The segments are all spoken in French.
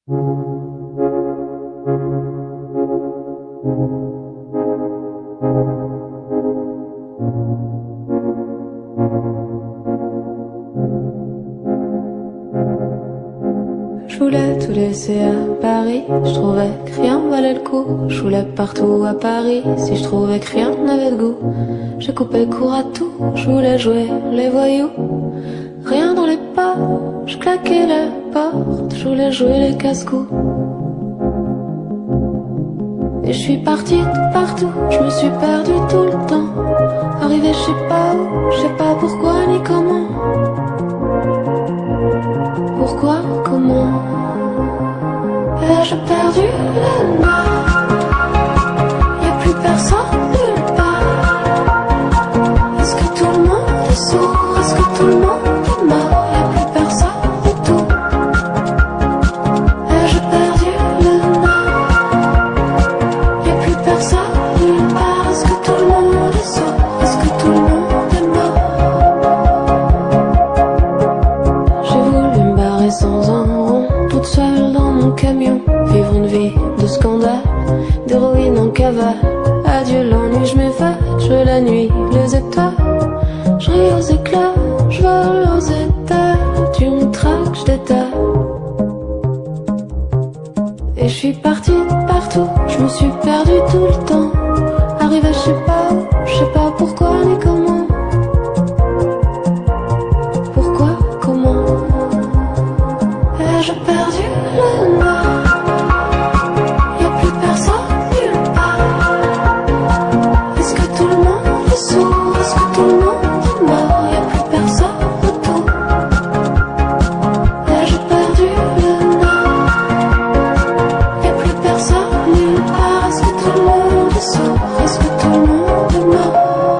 Je voulais tout laisser à Paris, je trouvais que rien valait le coup. Je voulais partout à Paris, si je trouvais que rien n'avait de goût. J'ai coupé court à tout, je voulais jouer les voyous. Rien dans les pas, je claquais les portes, je voulais jouer les casse-coups. Et je suis partie de partout, je me suis perdue tout le temps. Arrivé je sais pas où, je sais pas pourquoi ni comment. Pourquoi, comment? Ai-je perdu le nord? Y'a plus personne nulle part. Est-ce que tout le monde est sourd? Est-ce que tout le monde est mort? Y'a plus personne du tout. Ai-je perdu le nord? Y'a plus personne nulle part. Est-ce que tout le monde est sourd? Est-ce que tout le monde est mort? J'ai voulu me barrer sans un rond, toute seule dans mon camion, vivre une vie de scandale, d'héroïne en cavale. Adieu l'ennui, je m'évade, je veux la nuit, les étoiles. Je ris aux éclats, je vole aux étals. Tu me traques, je détale. Et je suis partie de partout, je me suis perdue tout le temps. Arrivé je sais pas où, je sais pas pourquoi ni comment. Pourquoi, comment? Ai-je perdu le nord? Y'a plus personne nulle part. Est-ce que tout le monde est sourd? Est-ce que tout le monde est mort? Y'a plus personne du tout. Ai-je perdu le nord? Y'a plus personne nulle part. Est-ce que tout le monde est sourd? Est-ce que tout le monde est mort?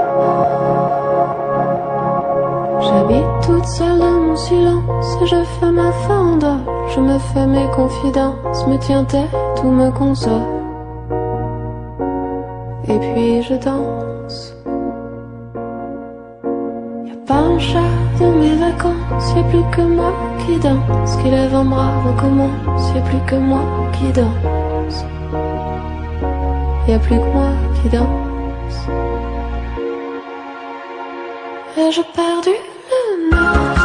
J'habite toute seule dans mon silence et je fais ma farandole. Je me fais mes confidences, me tiens tête ou me console. Et puis je danse. Y'a pas un chat dans mes vacances, y'a plus que moi qui danse. Qui lève un bras, recommence, y'a plus que moi qui danse. Y'a plus que moi qui danse. Ai-je perdu le nord?